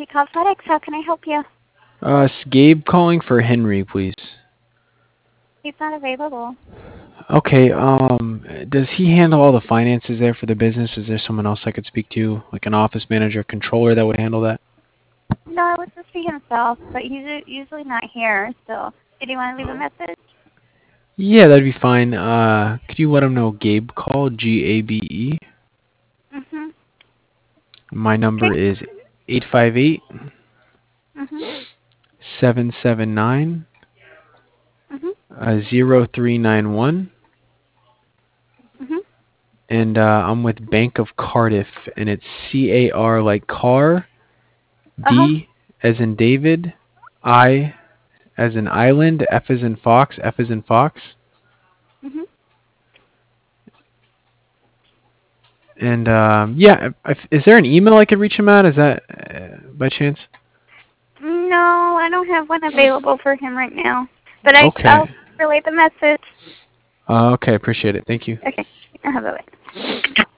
called FedEx. How can I help you? It's Gabe calling for Henry, please. He's not available. Okay, does he handle all the finances there for the business? Is there someone else I could speak to, like an office manager, controller that would handle that? No, it was just be himself, but he's usually not here. So, did you want to leave a message? Yeah, that'd be fine. Could you let him know Gabe called, Gabe? Mhm. My number Okay. is 858 Mhm. 779 Mhm. 0391. Mhm. And I'm with Bank of Cardiff, and it's CAR like car, Uh huh. D as in David, I as in island, F as in fox, F as in fox. Mhm. And yeah, is there an email I could reach him at? Is that by chance? No, I don't have one available for him right now. But Okay. I'll relay the message. Okay, appreciate it. Thank you. Okay. Bye.